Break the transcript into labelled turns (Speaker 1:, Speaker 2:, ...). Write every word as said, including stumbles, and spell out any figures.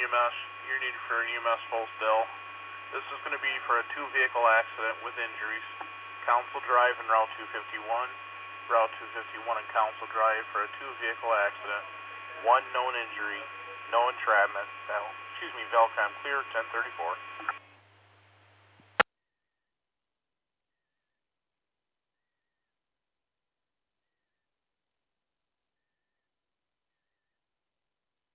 Speaker 1: E M S. You're needed for an E M S full still. This is going to be for a two-vehicle accident with injuries. Council Drive and Route two fifty-one. Route two fifty-one and Council Drive for a two-vehicle accident. One known injury, no entrapment. Excuse me, Velcom clear, ten thirty-four.